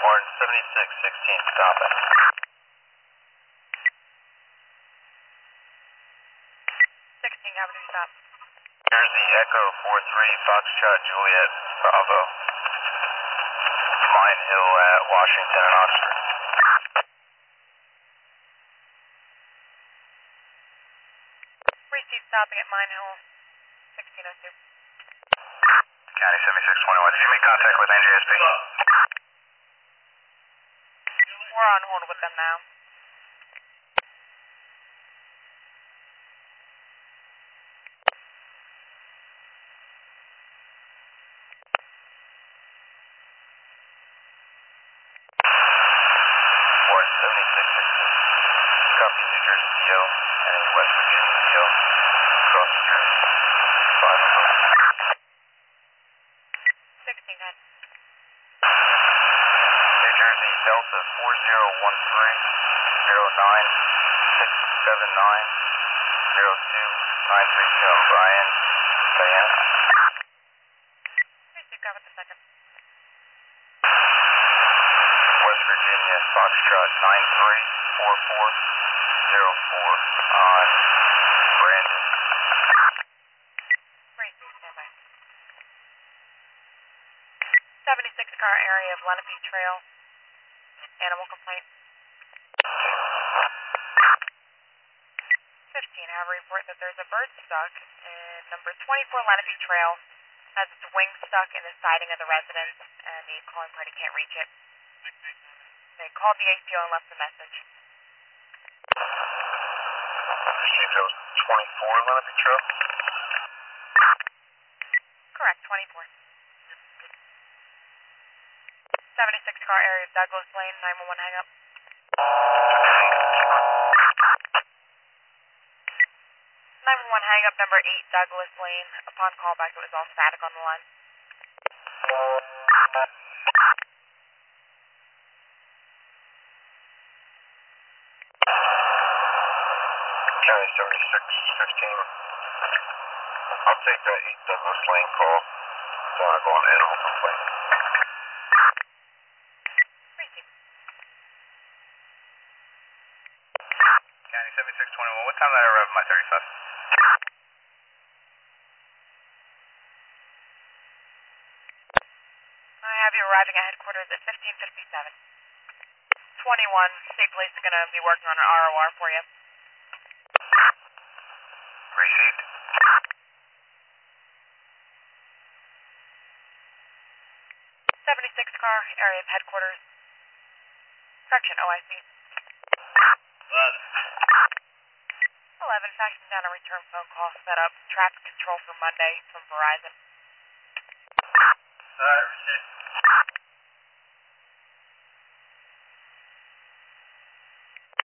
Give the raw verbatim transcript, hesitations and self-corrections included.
Orange seventy-six sixteen, stop it. sixteen, copy, stop. Jersey Echo four three, Foxtrot Juliet Bravo. Mine Hill at Washington and Oxford. Receive stopping at Mine Hill, sixteen oh two. County seventy-six twenty-one, did you make contact with N J S P? We're on hold with them now. Orange seventy-six sixteen. Copy New Jersey D O and West Virginia D O. Cross New Jersey. five oh five. sixteen, ten. New Jersey Delta four zero one three zero nine six seven nine zero two nine three two. I'm Brian Diane. Receive, copy the second. West Virginia Foxtrot nine three four four zero four on Brandon. Receive, standby. seventy-six car area of Lenape Trail. Animal complaint. fifteen, I have a report that there's a bird stuck in number twenty-four Lenape Trail. Has its wing stuck in the siding of the residence, and the calling party can't reach it. They called the A C O and left a message. Received that was twenty-four Lenape Trail? Correct, twenty-four. seventy-six car area of Douglas Lane, nine one one hang up. nine one one hang up number eight Douglas Lane. Upon callback, it was all static on the line. County seventy-six fifteen. I'll take that eight Douglas Lane call. Then I'll go on animal complaint. Receive. County seventy-six twenty-one, what time did I arrive at my thirty-five? I have you arriving at headquarters at fifteen fifty-seven. twenty-one, State Police is going to be working on an R O R for you. Received. seventy-six car area of headquarters. Correction, O I C. eleven. eleven, faxing down a return phone call set up. Traffic control for Monday from Verizon. Alright, received.